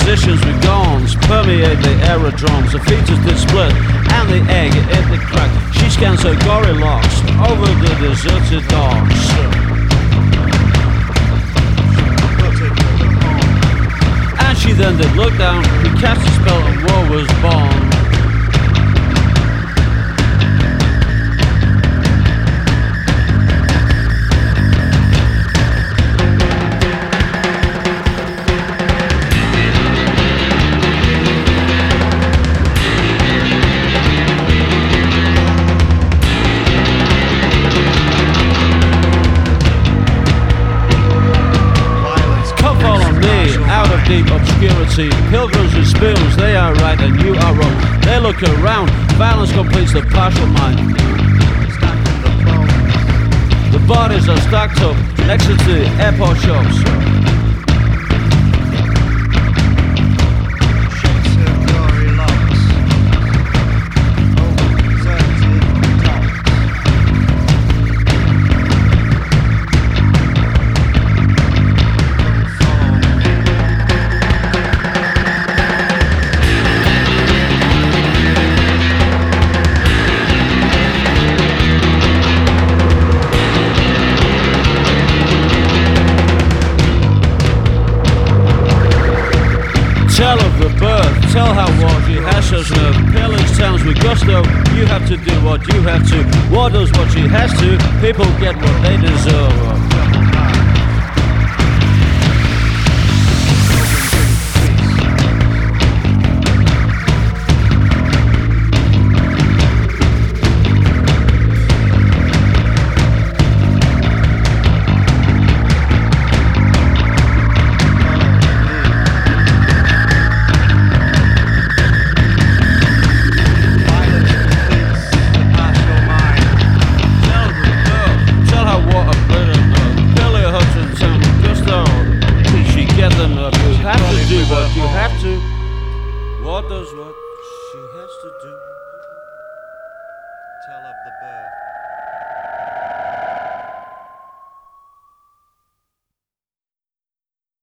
Physicians with guns permeate the aerodromes. The fetus did split and the egg it did crack. She scans her gory locks over the deserted docks. And she then did look down. He cast a spell and war was born. Deep obscurity, pilgrims with spoons, they are right and you are wrong. They look around, violence completes the partial mind. The bodies are stacked up next to the airport shops. Tell of the birth, tell how war she has such nerve. Pillage towns with gusto, you have to do what you have to. War does what she has to, people get what they deserve. You have to do what you have to. What does what she has to do. Tell of the birth.